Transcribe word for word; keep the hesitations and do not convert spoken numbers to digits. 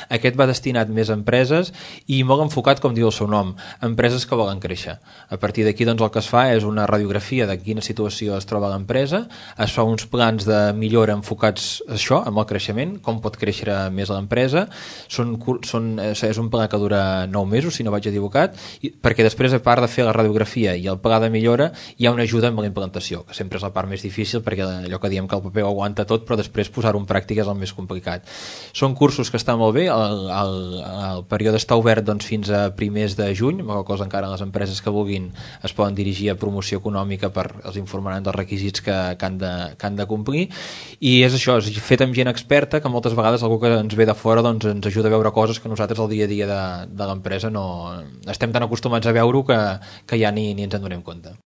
Aquest va destinat més a empreses i molt enfocat, com diu el seu nom, a empreses que volen créixer. A partir d'aquí doncs, el que es fa és una radiografia de quina situació es troba l'empresa, es fa uns plans de millora enfocats a això, amb el creixement, com pot créixer més l'empresa. Són, són, és un pla que dura nou mesos, si no vaig equivocat, i, perquè després, a part de fer la radiografia i el pla de millora, hi ha una ajuda amb la implantació, que sempre és la part més difícil, perquè allò que diem que el paper ho aguanta tot, però després posar-ho en pràctica és el més complicat. Són cursos que estan molt bé, el, el, el període està obert doncs, fins a primers de juny, amb la cosa encara les empreses que vulguin es poden dirigir a promoció econòmica, per els informaran dels requisits que, que, han de, que han de complir, i és això, és fet amb gent experta, que moltes vegades algú que ens ve de fora doncs, ens ajuda a veure coses que nosaltres al dia a dia de, de l'empresa no estem tan acostumats a veure que, que ja ni, ni ens en donem compte.